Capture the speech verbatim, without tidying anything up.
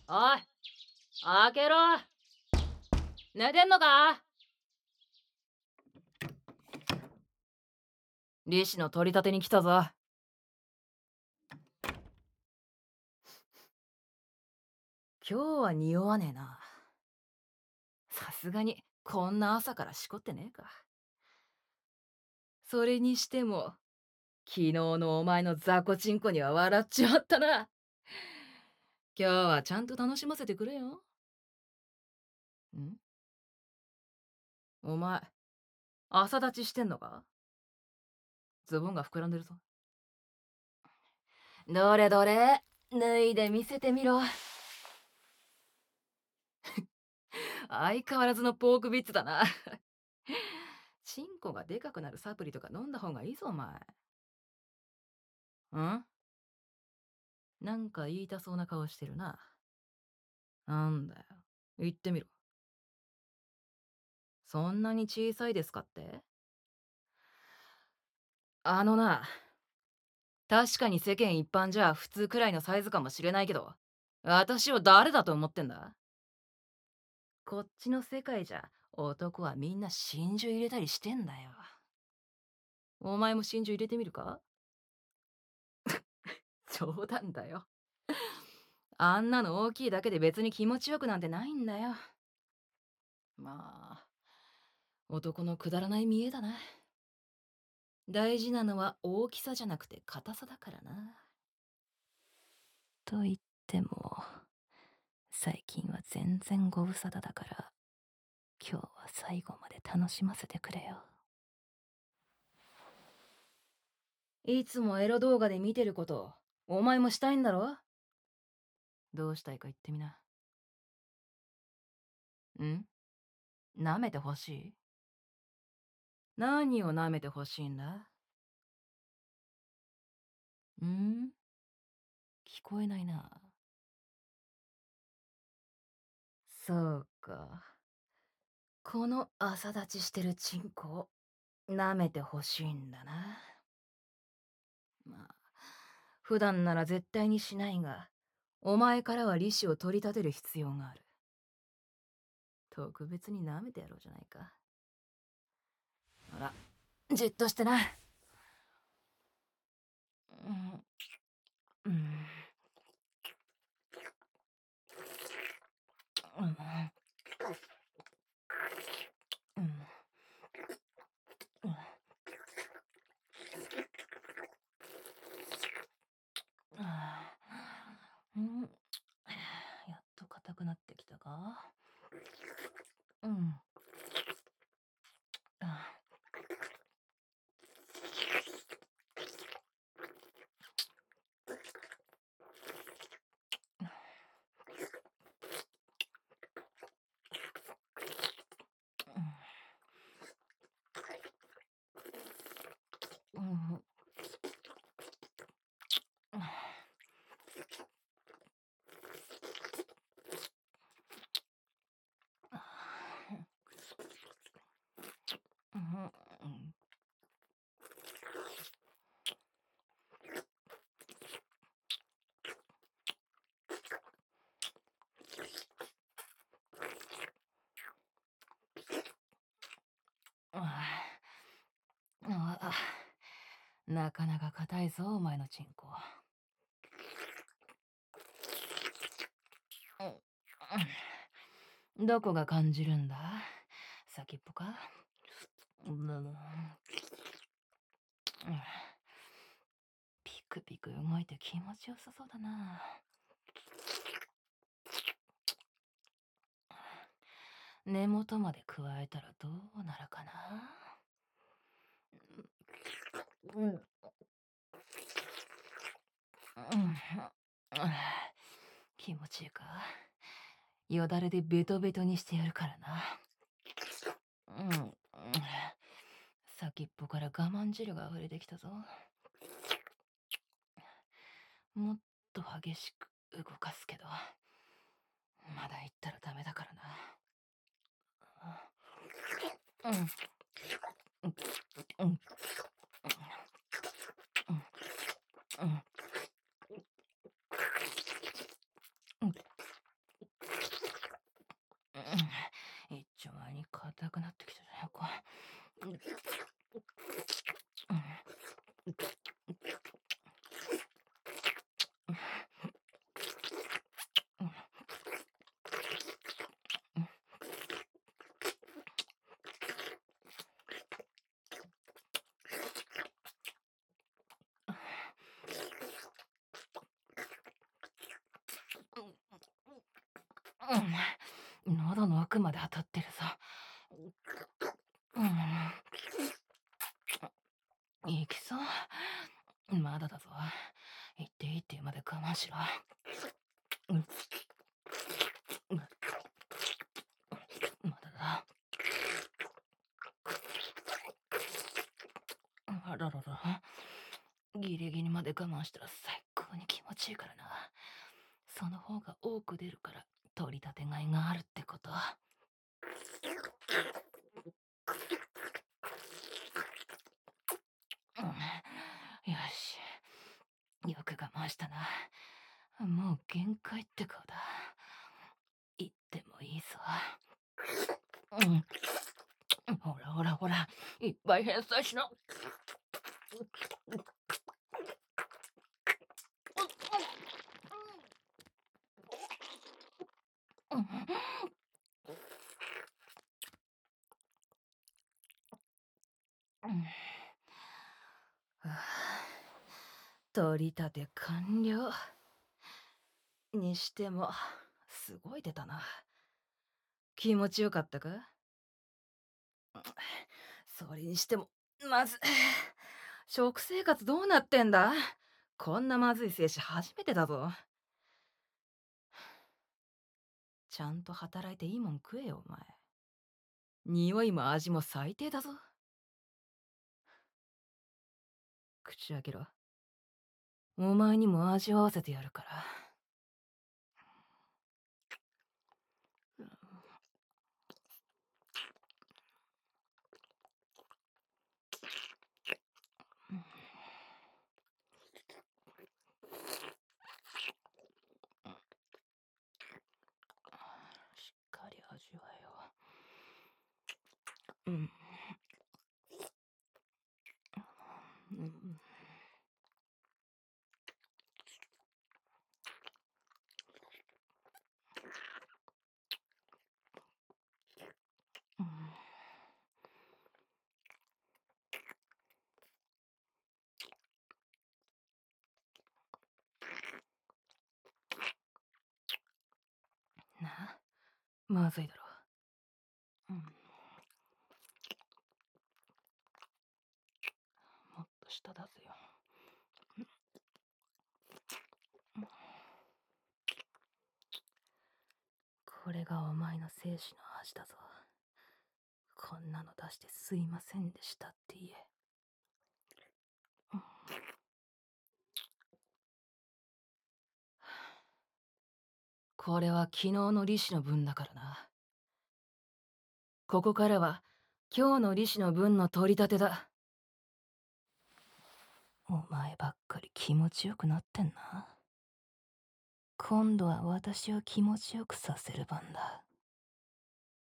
おい、開けろ。寝てんのか？利子の取り立てに来たぞ。今日は匂わねえな。さすがにこんな朝からしこってねえか。それにしても昨日のお前の雑魚チンコには笑っちまったな。今日はちゃんと楽しませてくれよ。んお前、朝立ちしてんのか？ズボンが膨らんでるぞ。どれどれ、脱いで見せてみろ。相変わらずのポークビッツだな。チンコがでかくなるサプリとか飲んだ方がいいぞ、お前。んなんか言いたそうな顔してるな。なんだよ。言ってみろ。そんなに小さいですかって？あのな、確かに世間一般じゃ普通くらいのサイズかもしれないけど、私を誰だと思ってんだ？こっちの世界じゃ男はみんな真珠入れたりしてんだよ。お前も真珠入れてみるか？冗談だよ。あんなの大きいだけで別に気持ちよくなんてないんだよ。まあ、男のくだらない見栄だな。大事なのは大きさじゃなくて硬さだからな。と言っても、最近は全然ご無沙汰だから、今日は最後まで楽しませてくれよ。いつもエロ動画で見てること、お前もしたいんだろ？どうしたいか言ってみな。ん舐めてほしい？何を舐めてほしいんだ？ん聞こえないな。そうか。この朝立ちしてるチンコを舐めてほしいんだな。まあ、普段なら絶対にしないが、お前からは利子を取り立てる必要がある。特別に舐めてやろうじゃないか。ほら、じっとしてな。うん、うん、うん、うん、うん、うん、やっと硬くなってきたか？うん。うん。なかなか硬いぞ、お前のチンコ。どこが感じるんだ？先っぽか？うん、ピクピク動いて気持ちよさそうだな。根元まで加えたらどうなるかな？うん、うん、気持ちいいか？よだれでベトベトにしてやるからな。うん、先っぽから我慢汁が溢れてきたぞ。もっと激しく動かすけど、まだ言ったらダメだからな。うん、うん、うん、うん、うん。 うん、喉の奥まで当たってるぞ。うん。いきそう。まだだぞ。行っていいって言うまで我慢しろ。うん、まだだ。あららら。ギリギリまで我慢したら最高に気持ちいいからな。その方が多く出るから取り立てがいがあるってこと。うん、よし。よく我慢したな。もう限界って顔だ。言ってもいいぞ。うん。ほらほらほら、いっぱい返済しな。うん。うん。はあ、取り立て完了。にしても、すごい出たな。気持ちよかったか？それにしても、まず、食生活どうなってんだ？こんなまずい精子初めてだぞ。ちゃんと働いていいもん食えよ、お前。匂いも味も最低だぞ。口開けろ。お前にも味わわせてやるから。しっかり味わえよ。うん。うん。うん。な、まずいだろ。うん。もっと下出せよ。これがお前の精子の味だぞ。こんなの出してすいませんでしたって言え。うん、これは昨日の利子の分だからな。ここからは今日の利子の分の取り立てだ。お前ばっかり気持ちよくなってんな。今度は私を気持ちよくさせる番だ。